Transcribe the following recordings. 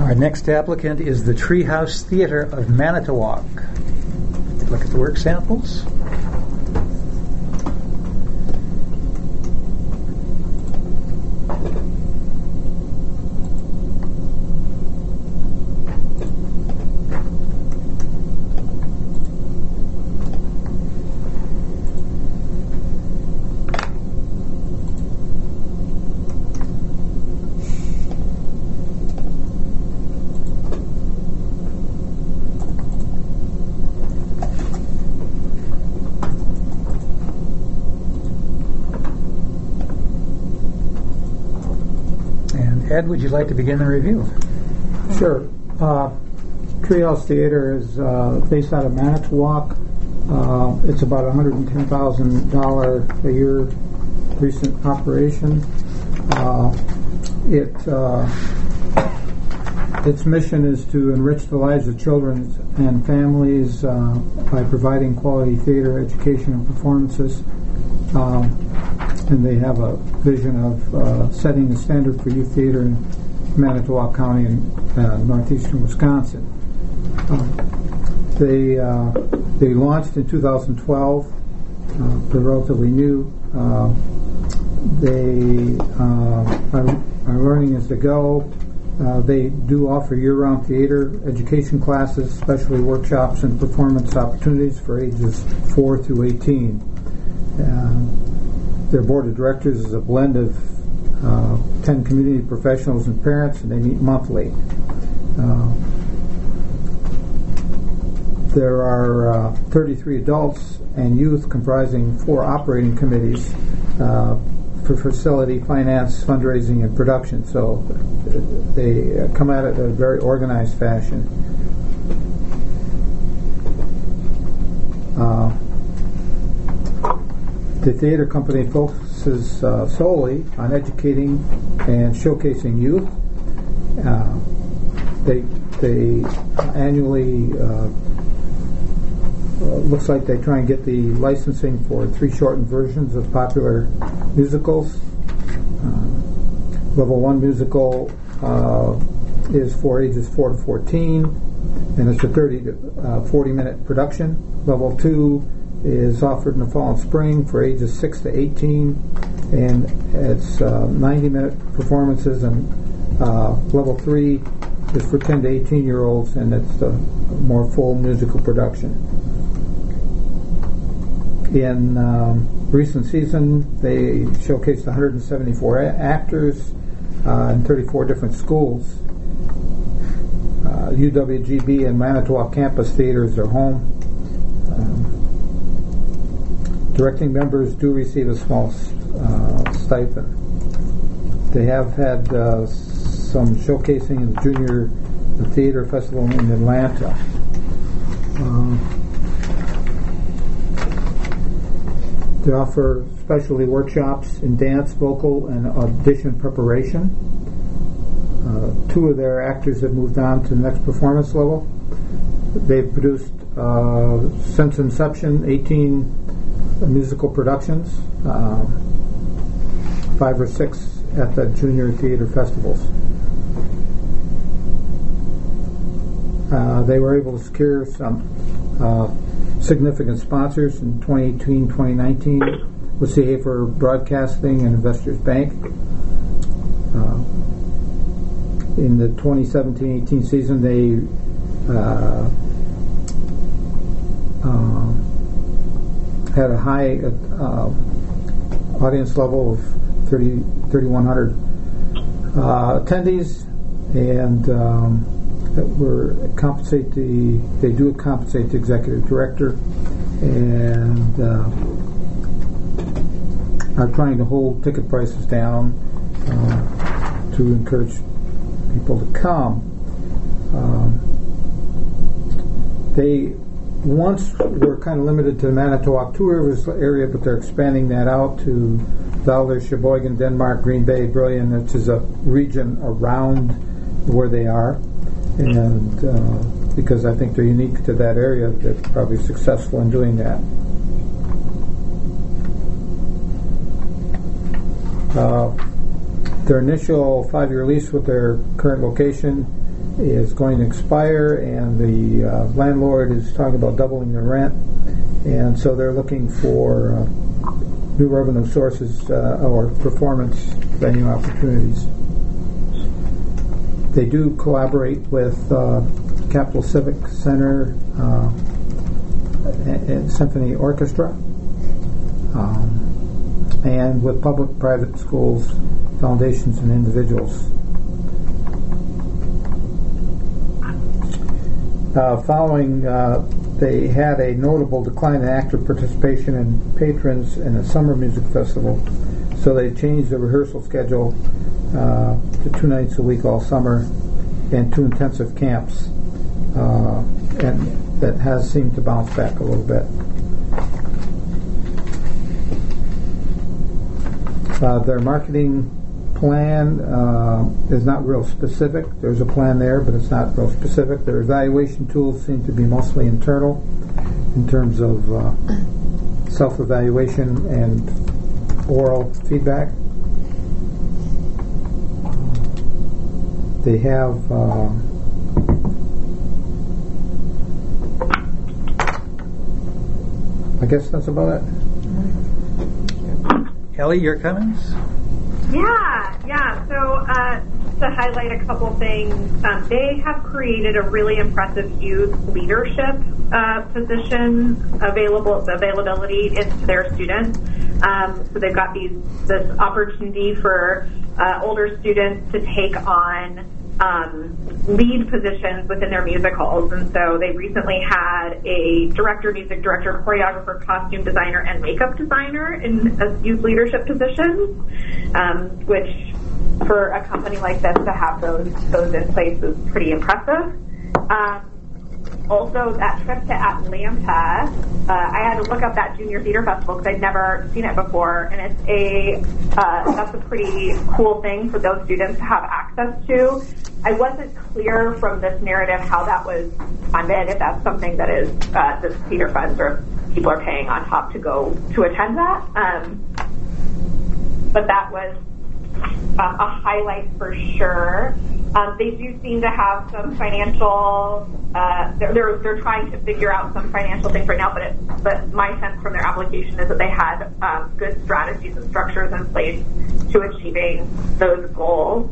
Our next applicant is the Treehouse Theater of Manitowoc. Look at the work samples. Ed, would you like to begin the review? Sure. Treehouse Theater is based out of Manitowoc. It's about $110,000 a year recent operation. Its mission is to enrich the lives of children and families by providing quality theater education and performances. And they have a vision of setting the standard for youth theater in Manitowoc County and northeastern Wisconsin. They launched in 2012. They're relatively new. They are learning as they go. They do offer year-round theater education classes, especially workshops and performance opportunities for ages 4 through 18. Their board of directors is a blend of 10 community professionals and parents, and they meet monthly. There are 33 adults and youth comprising 4 operating committees for facility, finance, fundraising, and production. So they come at it in a very organized fashion. The theater company focuses solely on educating and showcasing youth. They annually looks like they try and get the licensing for 3 shortened versions of popular musicals. Level 1 musical is for ages 4 to 14, and it's a 30 to 40-minute production. Level 2 is offered in the fall and spring for ages 6 to 18, and it's 90-minute performances, and level 3 is for 10 to 18-year-olds, and it's a more full musical production. In recent season, they showcased 174 actors in 34 different schools. UWGB and Manitowoc Campus Theater is their home. Directing members do receive a small stipend. They have had some showcasing in the Junior Theater Festival in Atlanta. They offer specialty workshops in dance, vocal, and audition preparation. 2 of their actors have moved on to the next performance level. They've produced, since inception, 18 musical productions, 5 or 6 at the Junior Theater Festivals. They were able to secure some significant sponsors in 2018-2019 with Seahafer Broadcasting and Investors Bank. In the 2017-18 season, they had a high audience level of 3,100 attendees, and they do compensate the executive director, and are trying to hold ticket prices down to encourage people to come. They once were kind of limited to the Manitowoc Two Rivers area, but they're expanding that out to Valdez, Sheboygan, Denmark, Green Bay, Brillion, which is a region around where they are. And because I think they're unique to that area, they're probably successful in doing that. Their initial 5-year lease with their current location is going to expire, and the landlord is talking about doubling their rent, and so they're looking for new revenue sources or performance venue opportunities. They do collaborate with Capital Civic Center and Symphony Orchestra, and with public-private schools, foundations, and individuals. Following, they had a notable decline in active participation and patrons in the summer music festival, so they changed the rehearsal schedule to 2 nights a week all summer and 2 intensive camps, and that has seemed to bounce back a little bit. Their marketing plan is not real specific. There's a plan there, but it's not real specific. Their evaluation tools seem to be mostly internal in terms of self-evaluation and oral feedback. They have I guess that's about it. Ellie, your comments? Yeah. So to highlight a couple things, they have created a really impressive youth leadership position availability into their students. So they've got this opportunity for older students to take on lead positions within their music halls, and so they recently had a director, music director, choreographer, costume designer, and makeup designer in youth leadership positions, which for a company like this to have those in place is pretty impressive. Also, that trip to Atlanta, I had to look up that Junior Theater Festival because I'd never seen it before, and that's a pretty cool thing for those students to have access to. I wasn't clear from this narrative how that was funded, if that's something that is the theater funds or people are paying on top to go to attend that. But that was a highlight for sure. They do seem to have some financial. They're trying to figure out some financial things right now, but my sense from their application is that they had good strategies and structures in place to achieving those goals.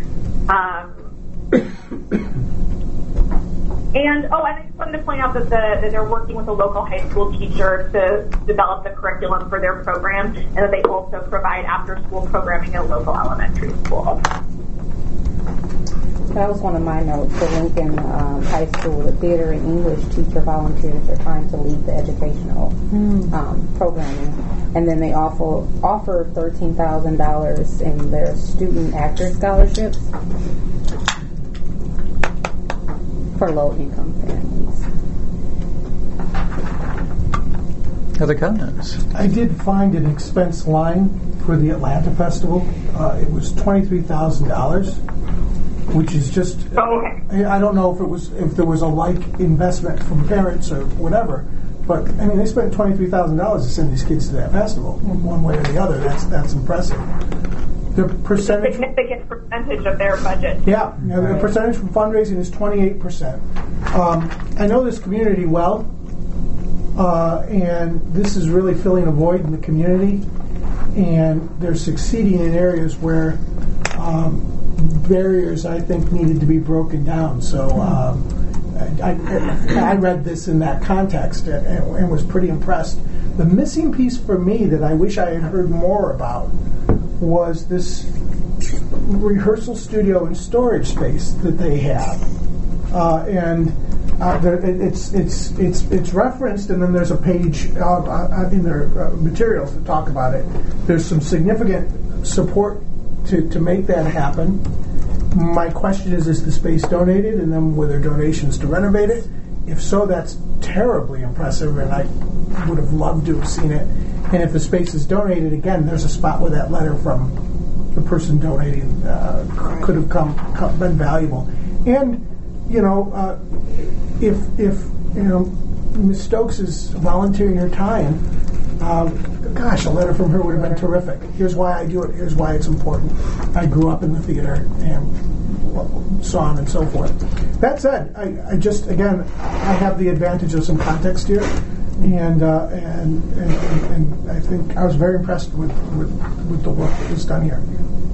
And I just wanted to point out that they're working with a local high school teacher to develop the curriculum for their program, and that they also provide after-school programming at a local elementary school. That was one of my notes. For Lincoln High School, the theater and English teacher volunteers are trying to lead the educational programming. And then they offer $13,000 in their student actor scholarships for low-income families. Other comments? I did find an expense line for the Atlanta Festival. It was $23,000, which is just. Okay. I don't know if there was a like investment from parents or whatever, but I mean they spent $23,000 to send these kids to that festival, one way or the other. That's impressive. The percentage. Significant percentage of their budget. Yeah, the percentage from fundraising is 28%. I know this community well, and this is really filling a void in the community, and they're succeeding in areas where barriers, I think, needed to be broken down. So I read this in that context and was pretty impressed. The missing piece for me that I wish I had heard more about was this rehearsal studio and storage space that they have, it's referenced, and then there's a page in their materials that talk about it. There's some significant support to make that happen. My question is the space donated, and then were there donations to renovate it? If so, that's terribly impressive, and I would have loved to have seen it. And if the space is donated, again, there's a spot where that letter from the person donating could have been valuable. And if Ms. Stokes is volunteering her time, gosh, a letter from her would have been terrific. Here's why I do it. Here's why it's important. I grew up in the theater and so on and so forth. That said, I just, again, I have the advantage of some context here, and I think I was very impressed with the work that was done here.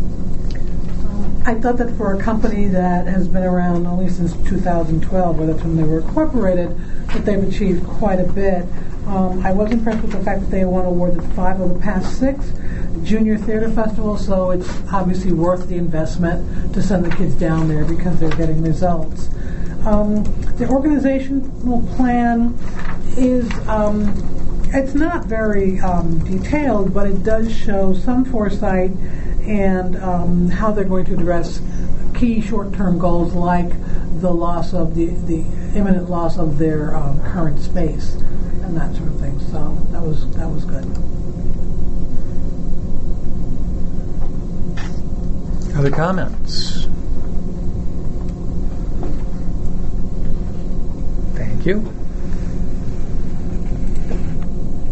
I thought that for a company that has been around only since 2012, where that's when they were incorporated, that they've achieved quite a bit. I was impressed with the fact that they won awards at 5 of the past 6 junior theater festivals, so it's obviously worth the investment to send the kids down there because they're getting results. The organizational plan is it's not very detailed, but it does show some foresight and how they're going to address key short-term goals like the loss of the imminent loss of their current space and that sort of thing. So that was good. Other comments? Thank you.